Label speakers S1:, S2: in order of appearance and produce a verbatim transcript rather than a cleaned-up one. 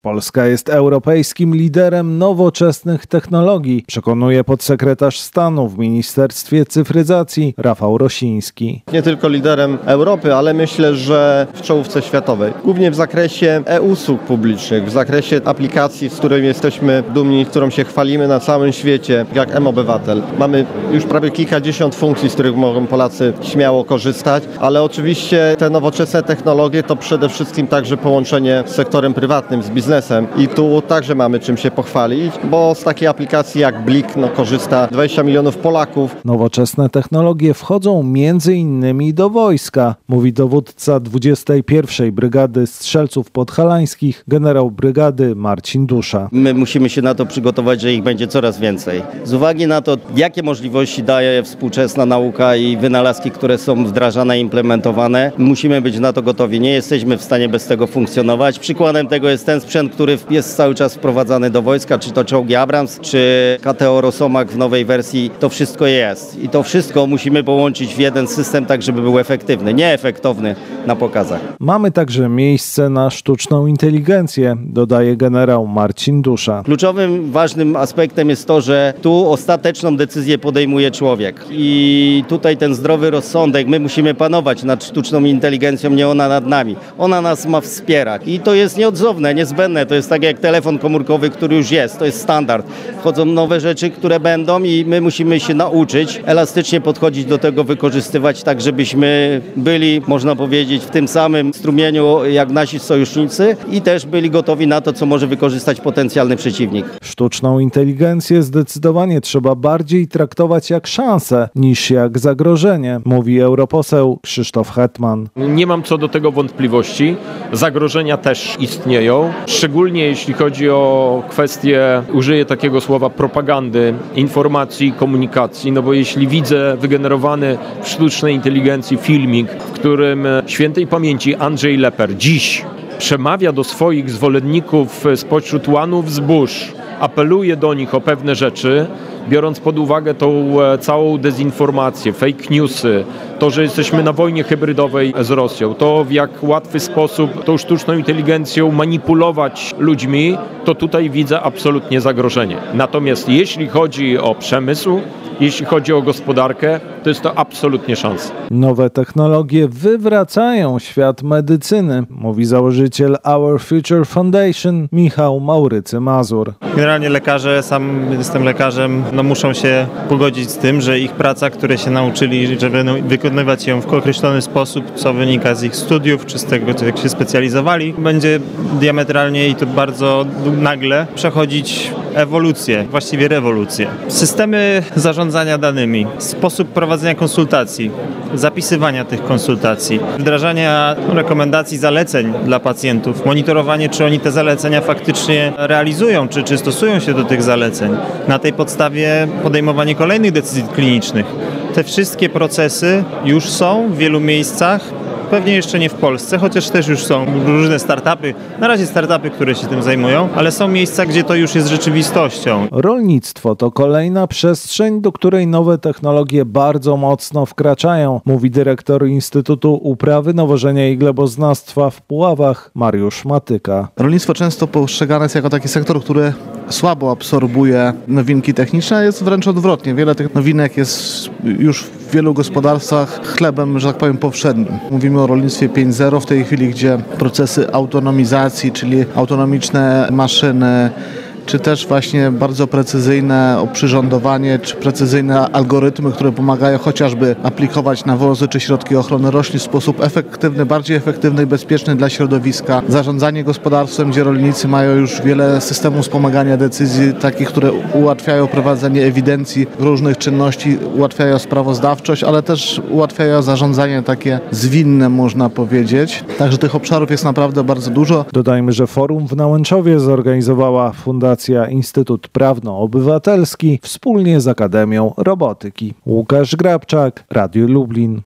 S1: Polska jest europejskim liderem nowoczesnych technologii, przekonuje podsekretarz stanu w Ministerstwie Cyfryzacji Rafał Rosiński.
S2: Nie tylko liderem Europy, ale myślę, że w czołówce światowej. Głównie w zakresie e-usług publicznych, w zakresie aplikacji, z której jesteśmy dumni, którą się chwalimy na całym świecie, jak M-Obywatel. Mamy już prawie kilkadziesiąt funkcji, z których mogą Polacy śmiało korzystać, ale oczywiście te nowoczesne technologie to przede wszystkim także połączenie z sektorem prywatnym, z biznesem. I tu także mamy czym się pochwalić, bo z takiej aplikacji jak Blik no, korzysta dwadzieścia milionów Polaków.
S1: Nowoczesne technologie wchodzą między innymi do wojska, mówi dowódca dwudziestej pierwszej Brygady Strzelców Podhalańskich, generał brygady Marcin Dusza.
S3: My musimy się na to przygotować, że ich będzie coraz więcej. Z uwagi na to, jakie możliwości daje współczesna nauka i wynalazki, które są wdrażane i implementowane, musimy być na to gotowi. Nie jesteśmy w stanie bez tego funkcjonować. Przykładem tego jest ten sprzęt, który jest cały czas wprowadzany do wojska, czy to czołgi Abrams, czy K T O Rosomak w nowej wersji, to wszystko jest. I to wszystko musimy połączyć w jeden system, tak żeby był efektywny, nie efektowny na pokazach.
S1: Mamy także miejsce na sztuczną inteligencję, dodaje generał Marcin Dusza.
S3: Kluczowym, ważnym aspektem jest to, że tu ostateczną decyzję podejmuje człowiek. I tutaj ten zdrowy rozsądek, my musimy panować nad sztuczną inteligencją, nie ona nad nami. Ona nas ma wspierać. I to jest nieodzowne, niezbędne. To jest tak jak telefon komórkowy, który już jest. To jest standard. Wchodzą nowe rzeczy, które będą i my musimy się nauczyć elastycznie podchodzić do tego, wykorzystywać tak, żebyśmy byli, można powiedzieć, w tym samym strumieniu jak nasi sojusznicy i też byli gotowi na to, co może wykorzystać potencjalny przeciwnik.
S1: Sztuczną inteligencję zdecydowanie trzeba bardziej traktować jak szansę niż jak zagrożenie, mówi europoseł Krzysztof Hetman.
S4: Nie mam co do tego wątpliwości. Zagrożenia też istnieją. Szczególnie jeśli chodzi o kwestię, użyję takiego słowa, propagandy, informacji, komunikacji, no bo jeśli widzę wygenerowany w sztucznej inteligencji filmik, w którym świętej pamięci Andrzej Leper dziś przemawia do swoich zwolenników spośród łanów zbóż, apeluje do nich o pewne rzeczy, biorąc pod uwagę tą całą dezinformację, fake newsy, to, że jesteśmy na wojnie hybrydowej z Rosją, to w jak łatwy sposób tą sztuczną inteligencją manipulować ludźmi, to tutaj widzę absolutnie zagrożenie. Natomiast jeśli chodzi o przemysł, jeśli chodzi o gospodarkę, to jest to absolutnie szansa.
S1: Nowe technologie wywracają świat medycyny, mówi założyciel Our Future Foundation Michał Maurycy-Mazur.
S5: Generalnie lekarze, sam jestem lekarzem, no muszą się pogodzić z tym, że ich praca, które się nauczyli, żeby wykonywać ją w określony sposób, co wynika z ich studiów, czy z tego, jak się specjalizowali, będzie diametralnie i to bardzo nagle przechodzić ewolucję, właściwie rewolucję. Systemy zarządzania danymi, sposób prowadzenia konsultacji, zapisywania tych konsultacji, wdrażania rekomendacji, zaleceń dla pacjentów, monitorowanie, czy oni te zalecenia faktycznie realizują, czy, czy stosują się do tych zaleceń. Na tej podstawie podejmowanie kolejnych decyzji klinicznych. Te wszystkie procesy już są w wielu miejscach. Pewnie jeszcze nie w Polsce, chociaż też już są różne startupy, na razie startupy, które się tym zajmują, ale są miejsca, gdzie to już jest rzeczywistością.
S1: Rolnictwo to kolejna przestrzeń, do której nowe technologie bardzo mocno wkraczają, mówi dyrektor Instytutu Uprawy, Nawożenia i Gleboznawstwa w Puławach Mariusz Matyka.
S6: Rolnictwo często postrzegane jest jako taki sektor, który słabo absorbuje nowinki techniczne, a jest wręcz odwrotnie. Wiele tych nowinek jest już w wielu gospodarstwach chlebem, że tak powiem, powszednim. Mówimy o rolnictwie pięć zero w tej chwili, gdzie procesy autonomizacji, czyli autonomiczne maszyny, czy też właśnie bardzo precyzyjne oprzyrządowanie, czy precyzyjne algorytmy, które pomagają chociażby aplikować nawozy czy środki ochrony roślin w sposób efektywny, bardziej efektywny i bezpieczny dla środowiska. Zarządzanie gospodarstwem, gdzie rolnicy mają już wiele systemów wspomagania decyzji, takich, które ułatwiają prowadzenie ewidencji różnych czynności, ułatwiają sprawozdawczość, ale też ułatwiają zarządzanie takie zwinne, można powiedzieć. Także tych obszarów jest naprawdę bardzo dużo.
S1: Dodajmy, że forum w Nałęczowie zorganizowała Fundacja Instytut Prawno-Obywatelski wspólnie z Akademią Robotyki. Łukasz Grabczak, Radio Lublin.